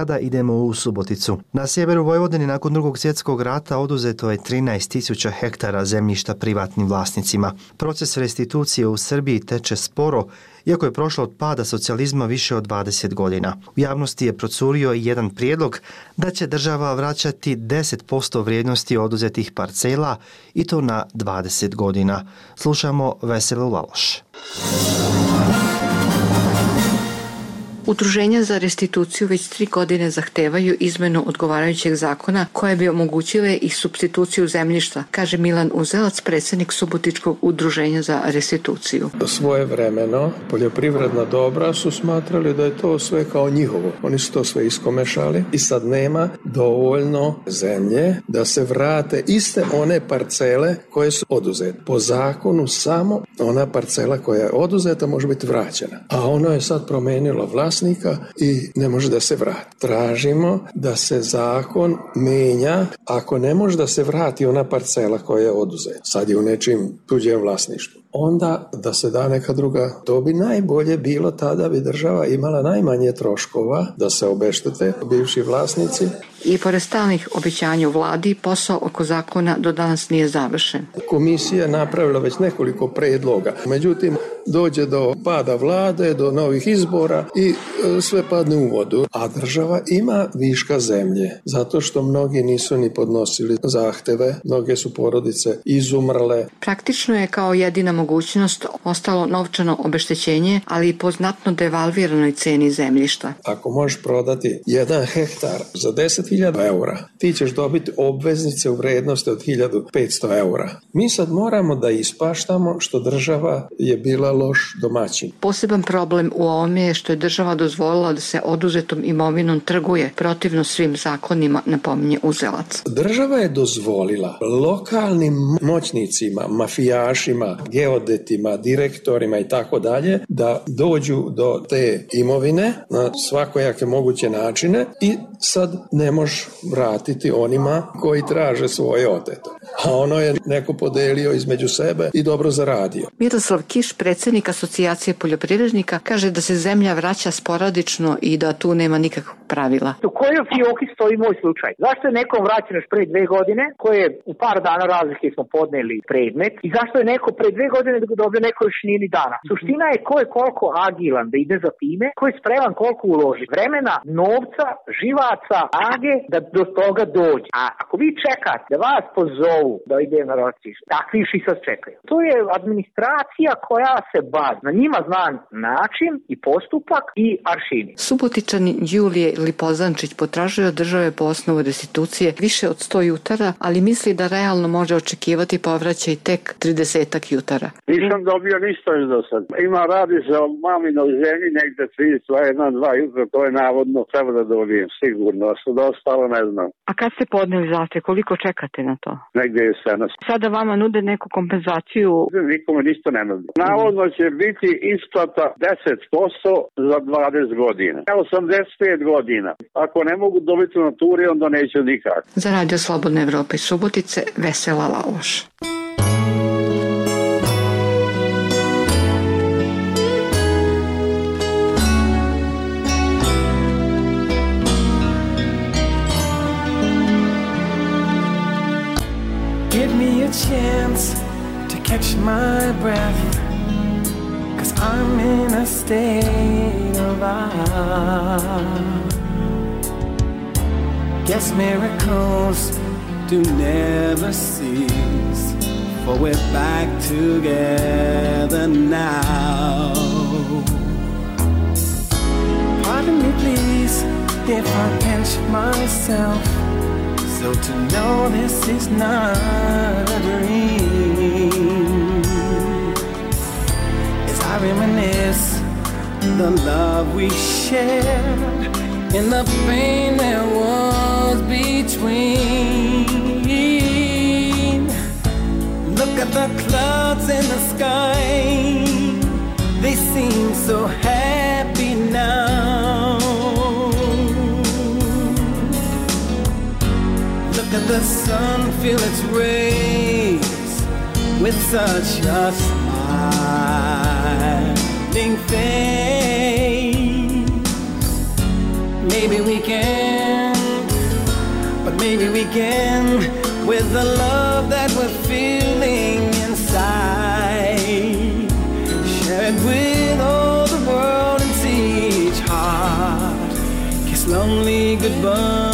sada idemo u Suboticu. Na sjeveru Vojvodine nakon drugog svjetskog rata oduzeto je trinaest tisuća hektara zemljišta privatnim vlasnicima. Proces restitucije u Srbiji teče sporo, iako je prošlo od pada socijalizma više od dvadeset godina. U javnosti je procurio i jedan prijedlog da će država vraćati deset posto vrijednosti oduzetih parcela i to na dvadeset godina. Slušamo Veselu Laloš. Udruženja za restituciju već tri godine zahtevaju izmenu odgovarajućeg zakona koje bi omogućile i supstituciju zemljišta, kaže Milan Uzelac, predsjednik Subotičkog udruženja za restituciju. Svojevremeno poljoprivredna dobra su smatrali da je to sve kao njihovo. Oni su to sve iskomešali i sad nema dovoljno zemlje da se vrate iste one parcele koje su oduzete. Po zakonu samo ona parcela koja je oduzeta može biti vraćena, a ono je sad promenilo vlast i ne može da se vrati. Tražimo da se zakon menja ako ne može da se vrati ona parcela koja je oduzeta. Sad je u nečim tuđem vlasništvu. Onda da se da neka druga. To bi najbolje bilo, tada bi država imala najmanje troškova da se obeštete bivši vlasnici. I pored stalnih obećanja u vladi, posao oko zakona do danas nije završen. Komisija je napravila već nekoliko predloga. Međutim, dođe do pada vlade, do novih izbora i sve padne u vodu. A država ima viška zemlje, zato što mnogi nisu ni podnosili zahteve, mnoge su porodice izumrle. Praktično je kao jedina mogućnost ostalo novčano obeštećenje, ali i po znatno devalviranoj ceni zemljišta. Ako možeš prodati jedan hektar za deset hiljada eura, ti ćeš dobiti obveznice u vrednosti od hiljadu petsto eura. Mi sad moramo da ispaštamo što država je bila loš domaćin. Poseban problem u ovome je što je država dozvolila da se oduzetom imovinom trguje protivno svim zakonima, napominje Uzelac. Država je dozvolila lokalnim moćnicima, mafijašima, geodetima, direktorima i tako dalje da dođu do te imovine na svakojake moguće načine i sad ne možeš vratiti onima koji traže svoje oteto. A ono je neko podelio između sebe i dobro zaradio. Miroslav Kiš, predsjednik Asocijacije poljoprivrednika, kaže da se zemlja vraća sporadično i da tu nema nikakvog pravila. U kojoj fioki stoji moj slučaj? Zašto je nekom vraćeno pre dve godine, koje u par dana razlike smo podneli predmet, i zašto je neko pre dve godine dobio neko još nije ni dana? Suština je ko je koliko agilan da ide za time, ko je spreman koliko uloži vremena, novca, živaca, age da do toga dođe. A ako vi čekate da vas pozovu da ide na ročište, takvi još i sad čekaju. To je administracija koja se bazi. Na njima zna način i postupak i aršini. Subotičanin Julije Lipozančić potražuje od države po osnovu restitucije više od sto jutara, ali misli da realno može očekivati povraćaj tek tridesetak jutara. Nisam dobio ništa još do sad. Ima radi se o maminoj zemlji negde trideset jedan dva jutra, to je navodno treba da dobijem, sigurno. A što ostalo ne znam. A kad ste podneli zahtev, koliko čekate na to? Negde je sedam. Sada vama nude neku kompenzaciju? Nikome ništa ne nude. Navodno će biti isplata deset posto za dvadeset godina. osamdeset pet godina. Ako ne mogu dobiti u naturi, onda neće nikak. Za Radio Slobodne Evrope Subotice, Vesela Laloš. Give me a chance to catch my breath, 'cause I'm in a state of awe. Guess miracles do never cease, for we're back together now. Pardon me please if I pinch myself, so to know this is not a dream, as I reminisce the love we shared and the pain there was between. Look at the clouds in the sky, they seem so happy now. Look at the sun, feel its rays with such a smiling face. Maybe we can, but maybe we can, with the love that we're feeling inside. Share it with all the world and see each heart kiss lonely goodbye.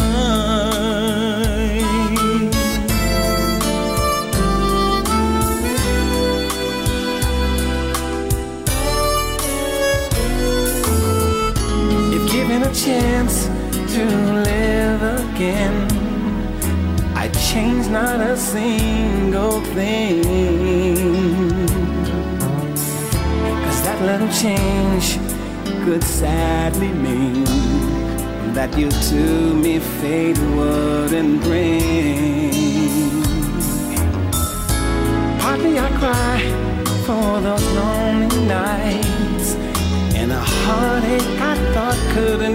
Given a chance to live again, I'd change not a single thing, 'cause that little change could sadly mean that you to me fate wouldn't bring. Partly I cry for those lonely nights and a heartache I thought couldn't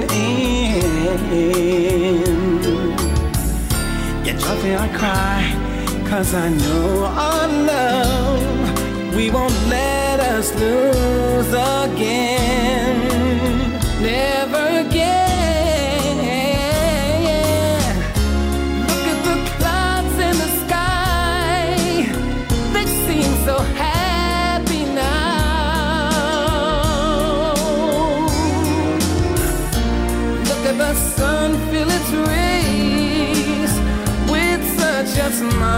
end. Yet joyfully I cry, 'cause I know our love we won't let us lose again. Never again. Look at the clouds in the sky, they seem so happy now. The sun fill its rays with such a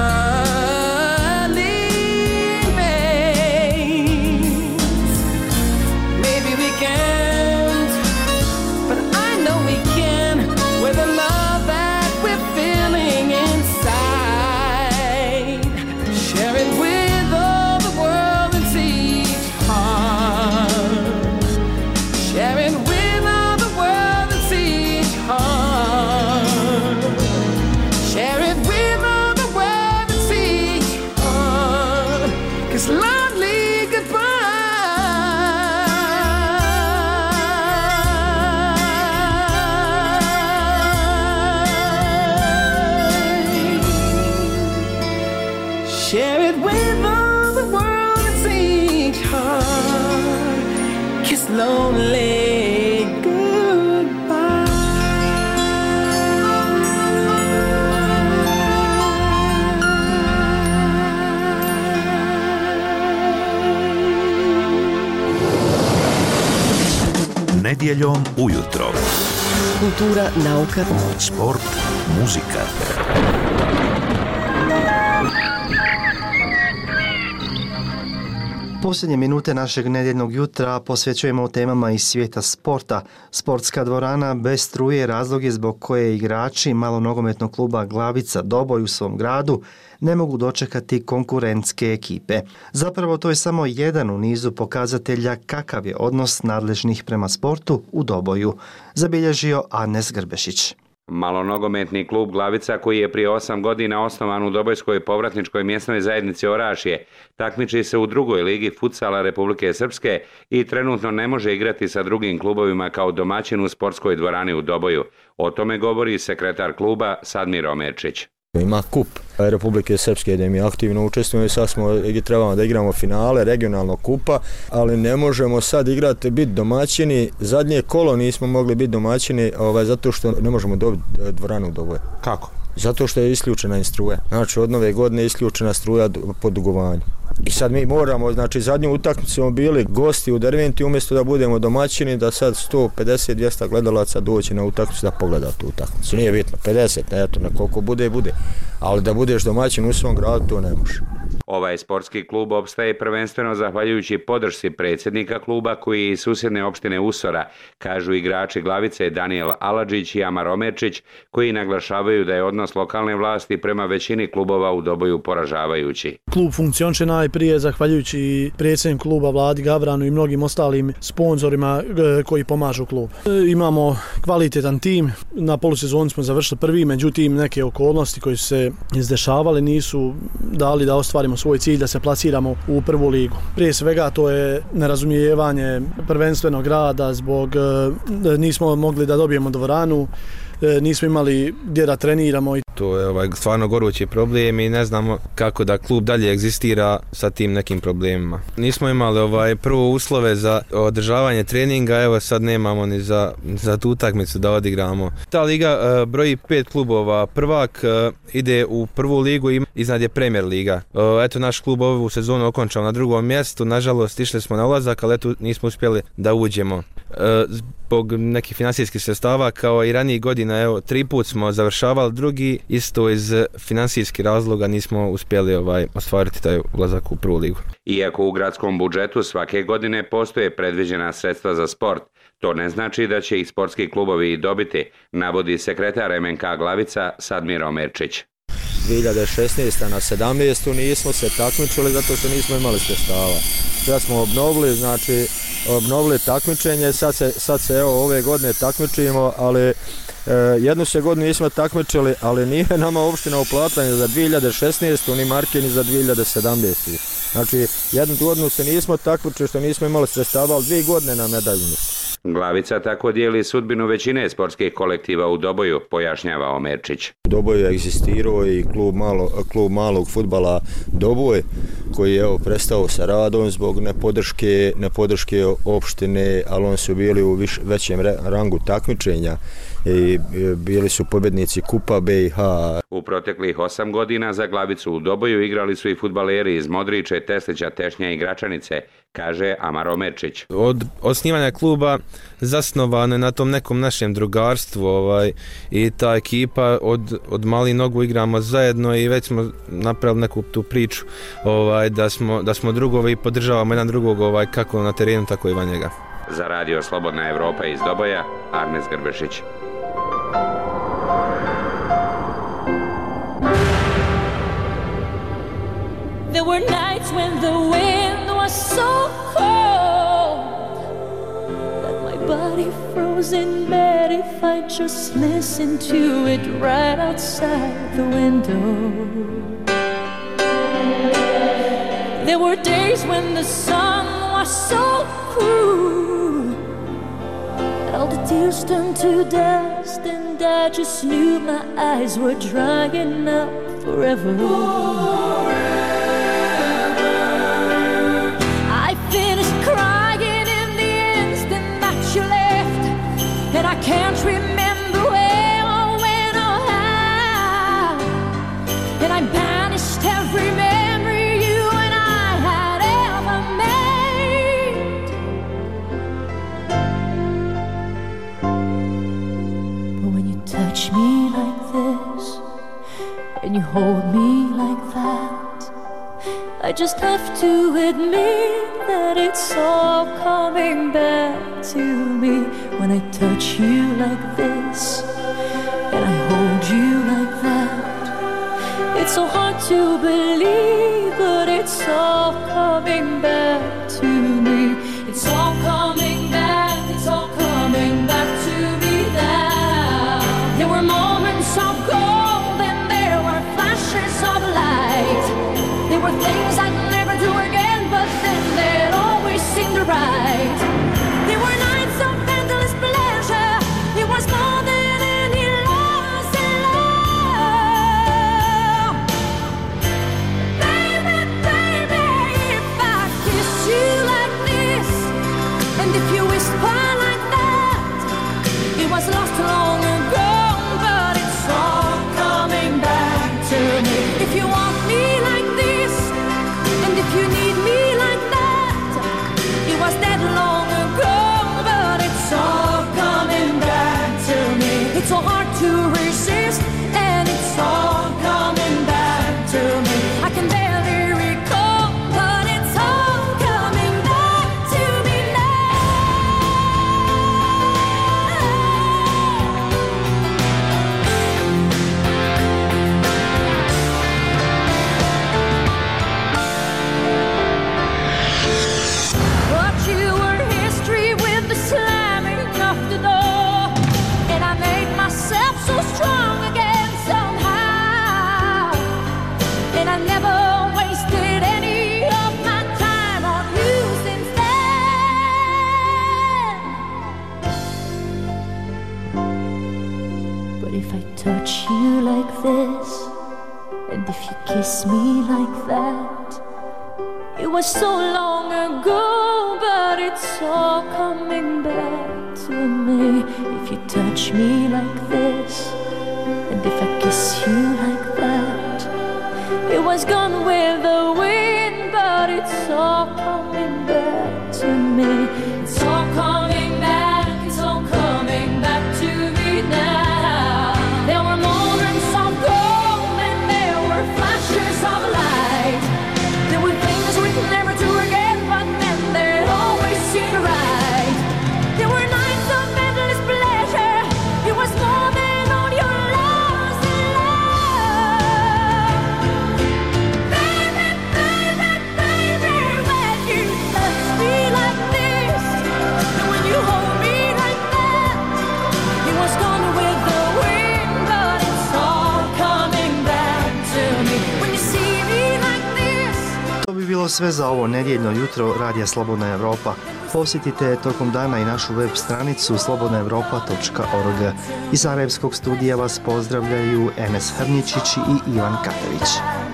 smiling face. Maybe we can't, but I know we can, with the love that we're feeling inside. Share it with all the world and see each heart. Share it with share it with all the world and see each heart kiss lonely goodbye. Share it with all the world and see each heart kiss lonely. Nedjeljom ujutro. Kultura, nauka, sport, muzika. Posljednje minute našeg nedjeljnog jutra posvećujemo temama iz svijeta sporta. Sportska dvorana bez struje razlog je zbog koje igrači malonogometnog kluba Glavica Doboj u svom gradu ne mogu dočekati konkurentske ekipe. Zapravo to je samo jedan u nizu pokazatelja kakav je odnos nadležnih prema sportu u Doboju, zabilježio Anes Grbešić. Malonogometni klub Glavica, koji je prije osam godina osnovan u Dobojskoj povratničkoj mjesnoj zajednici Orašje, takmiči se u drugoj ligi futsala Republike Srpske i trenutno ne može igrati sa drugim klubovima kao domaćin u sportskoj dvorani u Doboju. O tome govori sekretar kluba Sadmir Omerčić. Ima kup Republike Srpske gdje mi aktivno učestvujemo i sad smo, trebamo da igramo finale regionalnog kupa, ali ne možemo sad igrati, biti domaćini. Zadnje kolo nismo mogli biti domaćini ovaj, zato što ne možemo dobiti dvoranu u Doboju. Kako? Zato što je isključena struja. Znači od nove godine je isključena struja po dugovanju. I sad mi moramo, znači zadnju utakmicu smo bili gosti u Derventi, umjesto da budemo domaćini, da sad sto pedeset do dvjesto gledalaca doći na utakmicu da pogleda tu utakmicu. Nije bitno, pedeset, eto, na koliko bude, bude. Ali da budeš domaćin u svom gradu, to ne može. Ovaj sportski klub opstaje prvenstveno zahvaljujući podršci predsjednika kluba koji je iz susjedne opštine Usora, kažu igrači Glavice Daniel Aladžić i Amar Omerčić, koji naglašavaju da je odnos lokalne vlasti prema većini klubova u Doboju poražavajući. Klub funkcioniše najprije zahvaljujući predsjedniku kluba Vladi Gavranu i mnogim ostalim sponzorima koji pomažu klub. Imamo kvalitetan tim, na polusezoni smo završili prvi, međutim neke okolnosti koje su se izdešavale nisu dali da ostvarimo svoj cilj da se plasiramo u prvu ligu. Prije svega to je nerazumijevanje prvenstvenog rada zbog nismo mogli da dobijemo dvoranu, nismo imali gdje da treniramo i to je ovaj, stvarno gorući problem i ne znamo kako da klub dalje egzistira sa tim nekim problemima. Nismo imali ovaj, prvo uslove za održavanje treninga, evo sad nemamo ni za, za tu utakmicu da odigramo. Ta liga uh, broji pet klubova, prvak uh, ide u prvu ligu i iznad je Premier liga. Uh, eto naš klub ovu sezonu okončao na drugom mjestu, nažalost išli smo na ulazak, ali eto nismo uspjeli da uđemo. Uh, zbog nekih financijskih sredstava kao i ranijih godina, evo tri put smo završavali drugi, isto iz financijskih razloga nismo uspjeli ovaj, ostvariti taj ulazak u prvu ligu. Iako u gradskom budžetu svake godine postoje predviđena sredstva za sport, to ne znači da će ih sportski klubovi dobiti, navodi sekretar M N K Glavica Sadmir Omerčić. dvije hiljade šesnaeste. na sedamnaestu nismo se takmičili zato što nismo imali sredstava. Sad smo obnovili, znači obnovili takmičenje, sad se, sad se evo ove godine takmičimo, ali e, jednu se godinu nismo takmičili, ali nije nama opština uplatanja za dvije hiljade šesnaestu ni marke ni za dvije hiljade sedamnaestu. Znači jednu godinu se nismo takmičili što nismo imali sredstava, ali dvije godine na medaljnu. Glavica tako dijeli sudbinu većine sportskih kolektiva u Doboju, pojašnjava Omerčić. U Doboju je egzistirao i klub, malo, klub malog fudbala Doboj, koji je evo prestao sa radom zbog nepodrške, nepodrške opštine, ali oni su bili u viš, većem rangu takmičenja i bili su pobjednici Kupa B i H. U proteklih osam godina za Glavicu u Doboju igrali su i fudbaleri iz Modriče, Teslića, Tešnja i Gračanice, kaže Amar Omerčić. Od osnivanja kluba zasnovano je na tom nekom našem drugarstvu ovaj, i ta ekipa od, od malih nogu igramo zajedno i već smo napravili neku tu priču ovaj, da, smo, da smo drugovi i podržavamo jedan drugog ovaj, kako na terenu, tako i van njega. Za radio Slobodna Evropa iz Doboja, Arnes Grbešić. There were nights when the wind was so cold that my body froze in bed if I just listened to it right outside the window. There were days when the sun was so cruel that all the tears turned to dust and I just knew my eyes were drying up forever. And I can't remember where or when or how. And I banished every memory you and I had ever made. But when you touch me like this and you hold me like that, I just have to admit that it's all coming back to me. When I touch you like this and I hold you like that, it's so hard to believe, but it's all coming back to me. It's all coming back, it's all coming back to me now. There were moments of gold and there were flashes of light. There were things I'd never do again, but then they'd always seem to right. There were nights of endless pleasure. It was more than any loss like this, and if you kiss me like that, it was so long ago, but it's all coming back to me. If you touch me like this, and if I kiss you like that, it was gone with the wind, but it's all coming back to me. It's all coming back, it's all coming back to me now. There were moments of gold and there were flashes of light. There were things we'd never do again, but then they always seemed right. There were nights of endless pleasure. It was more than all your lost love. Baby, baby, baby, when you touch me like this, and when you hold me like that, it was gone with the wind, but it's all coming back to me. When you see me like this. To bi bilo sve za ovo nedjeljno jutro Radija Slobodna Evropa. Posjetite tokom dana i našu web stranicu slobodna evropa točka org. Iz Sarajevskog studija vas pozdravljaju Enes Hrničić i Ivan Katević.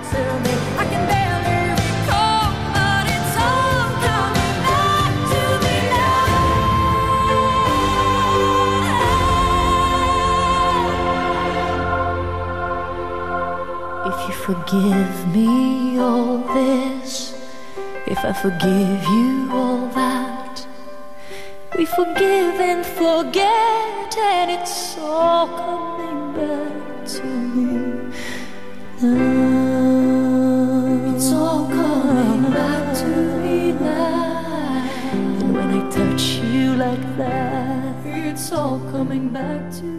If you forgive me all this, if I forgive you all that, we forgive and forget, and it's all coming back to me now. It's all coming back to me now. And when I touch you like that, it's all coming back to me.